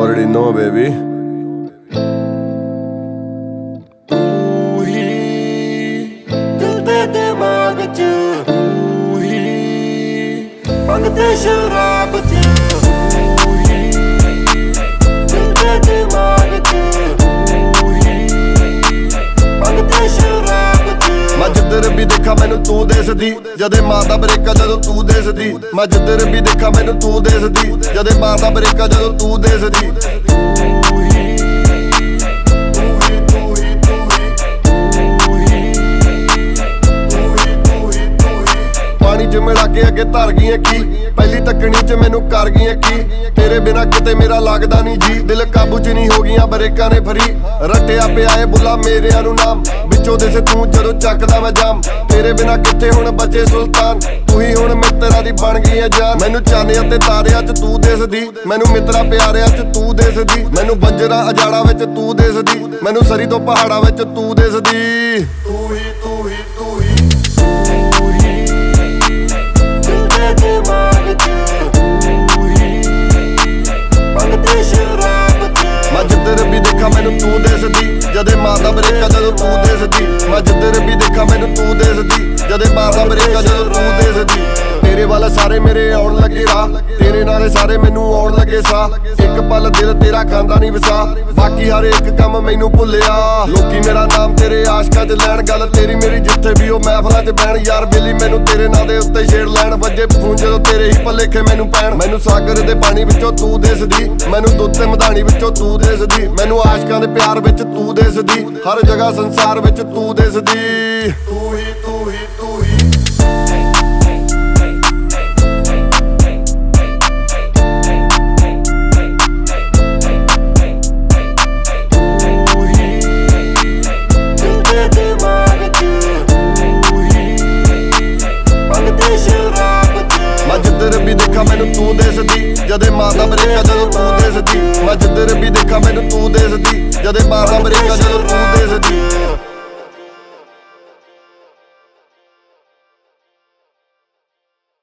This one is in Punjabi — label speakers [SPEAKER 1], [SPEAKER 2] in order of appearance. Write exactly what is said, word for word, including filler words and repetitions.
[SPEAKER 1] already know, baby.
[SPEAKER 2] ਤੂੰ ਹੀ ਦਿਲ ਦੇ ਦਿਮਾਗ ਚ, ਤੂੰ ਹੀ ਮੰਗਦੇ ਸ਼ਰਾਬ ਚ, ਤੂੰ ਹੀ ਦਿਲ ਦੇ ਦਿਮਾਗ ਚ, ਤੂੰ ਹੀ ਮੰਗਦੇ ਸ਼ਰਾਬ ਚ।
[SPEAKER 1] ਮੈਂ ਜਿੱਧਰ ਵੀ ਦੇਖਾਂ ਮੈਨੂੰ ਤੂੰ ਦਿਸਦੀ, ਜਦੇ ਮਾਰਦਾ ਬਰੇਕਾ ਜਦੋਂ ਤੂੰ ਦਿਸਦੀ। ਮੈਂ ਜਿੱਧਰ ਵੀ ਦੇਖਾਂ ਮੈਨੂੰ ਤੂੰ ਦਿਸਦੀ, ਜਦੇ ਮਾਰਦਾ ਬਰੇਕਾ ਜਦੋਂ ਤੂੰ ਦਿਸਦੀ।
[SPEAKER 2] ਤੂੰ ਹੀ ਤੂੰ ਹੀ ਤੂੰ ਹੀ ਤੂੰ ਹੀ ਤੂੰ ਹੀ ਤੂੰ ਹੀ ਤੂੰ ਹੀ ਤੂੰ ਹੀ
[SPEAKER 1] ਪਾਣੀ ਚ ਮਿਲਾ ਕੇ ਅੱਗੇ ਧਰ ਗਈਆਂ ਕੀ, ਪਹਿਲੀ ਤੱਕਣੀ ਚ ਮੈਨੂੰ ਕਰ ਗਈਆਂ ਕੀ। ਤੇਰੇ ਬਿਨਾ ਕਿਤੇ ਮੇਰਾ ਲੱਗਦਾ ਨਹੀਂ ਜੀ, ਦਿਲ ਕਾਬੂ ਚ ਨਹੀਂ ਹੋ ਗਈਆਂ ਬਰੇਕਾਂ ਨੇ ਫਰੀ। ਰੱਟਿਆ ਪਿਆ ਏ ਬੁੱਲਾ ਮੇਰਿਆਂ ਨੂੰ ਨਾਮ, ਵਿੱਚੋਂ ਦੇ ਸੇ ਤੂੰ ਜਦੋਂ ਚੱਕਦਾ ਮੈਂ ਜਾਮ। ਤੇਰੇ ਬਿਨਾ ਕਿੱਥੇ ਹੁਣ ਬਚੇ ਸੁਲਤਾਨ, ਤੂੰ ਹੀ ਹੁਣ ਮਿੱਤਰਾਂ ਦੀ ਬਣ ਗਈ ਏ ਜਾਨ। ਮੈਨੂੰ ਚਾਨਿਆਂ ਤੇ ਤਾਰਿਆਂ ਚ ਤੂੰ ਦਿਸਦੀ, ਮੈਨੂੰ ਮਿੱਤਰਾਂ ਪਿਆਰਿਆਂ ਚ ਤੂੰ ਦਿਸਦੀ। ਮੈਨੂੰ ਬੰਜਰਾ ਅਜਾੜਾ ਵਿੱਚ ਤੂੰ ਦਿਸਦੀ, ਮੈਨੂੰ ਸਰੀ ਤੋਂ ਪਹਾੜਾਂ ਵਿੱਚ ਤੂੰ ਦਿਸਦੀ।
[SPEAKER 2] ਤੂੰ ਹੀ ਤੂੰ ਹੀ ਤੂੰ ਹੀ ਤੂੰ ਹੀ ਦਿਲ ਦੇ ਦਿਮਾਗ ਚ, ਤੂੰ ਹੀ ਮੰਗਦੇ ਸ਼ਰਾਬ ਚ।
[SPEAKER 1] ਮੈਂ ਜਿੱਧਰ ਵੀ ਦੇਖਾਂ ਮੈਨੂੰ ਤੂੰ ਦਿਸਦੀ, ਜਦੇ ਮਾਰਦਾ ਬਰੇਕਾ ਜਦੋਂ ਤੂੰ ਦਿਸਦੀ। ਮੈਂ ਜਿੱਧਰ ਵੀ ਦੇਖਾਂ ਮੈਨੂੰ ਤੂੰ ਦਿਸਦੀ, ਜਦੇ ਮਾਰਦਾ ਬਰੇਕਾ ਜਦੋਂ ਤੂੰ ਦਿਸਦੀ। ਤੇਰੇ ਵੱਲ ਸਾਰੇ ਮੇਰੇ ਆਉਣ ਲੱਗੇ ਰਾਹ, ਤੇਰੇ ਨਾਲੇ ਸਾਰੇ ਮੈਨੂੰ ਆਉਣ ਲੱਗੇ ਸਾਹ। ਇੱਕ ਪਲ ਦਿਲ ਤੇਰਾ ਖਾਂਦਾ ਨਹੀਂ ਵਸਾ, ਬਾਕੀ ਹਰ ਇੱਕ ਕੰਮ ਮੈਨੂੰ ਭੁੱਲਿਆ। ਲੋਕੀ ਮੇਰਾ ਨਾਮ ਤੇਰੇ ਆਸ਼ਕਾਂ 'ਚ ਲੈਣ, ਗੱਲ ਤੇਰੀ ਮੇਰੀ ਜਿੱਥੇ ਵੀ ਉਹ ਮਹਿਫਲਾਂ 'ਚ ਬਹਿਣ। ਯਾਰ ਬੇਲੀ ਮੈਨੂੰ ਤੇਰੇ ਨਾਂ ਦੇ ਉੱਤੇ ਛੇੜ ਲੈਣ, ਵੱਜੇ ਫੋਨ ਜਦੋਂ ਤੇਰੇ ਹੀ ਭੁਲੇਖੇ ਮੈਨੂੰ ਪੈਣ। ਮੈਨੂੰ ਸਾਗਰ ਦੇ ਪਾਣੀ ਵਿੱਚੋਂ ਤੂੰ ਦਿਸਦੀ, ਮੈਨੂੰ ਦੁੱਧ ਤੇ ਮਧਾਣੀ ਵਿੱਚੋਂ ਤੂੰ ਦਿਸਦੀ। ਮੈਨੂੰ ਆਸ਼ਕਾਂ ਦੇ ਪਿਆਰ ਵਿੱਚ ਤੂੰ ਦਿਸਦੀ, ਹਰ ਜਗ੍ਹਾ ਸੰਸਾਰ ਵਿੱਚ ਤੂੰ ਦਿਸਦੀ।
[SPEAKER 2] ਤੂੰ ਹੀ ਤੂੰ ਹੀ ਤੂੰ ਹੀ
[SPEAKER 1] ਮੈਂ ਜਿੱਧਰ ਵੀ ਦੇਖਾਂ ਮੈਨੂੰ ਤੂੰ ਦਿਸਦੀ, ਜਦੇ ਮਾਰਦਾ ਬਰੇਕਾ ਜਦੋਂ ਤੂੰ ਦਿਸਦੀ। ਮੈਂ ਜਿੱਧਰ ਵੀ ਦੇਖਾਂ ਮੈਨੂੰ ਤੂੰ ਦਿਸਦੀ, ਜਦੇ ਮਾਰਦਾ ਬਰੇਕਾ ਜਦੋਂ ਤੂੰ ਦਿਸਦੀ।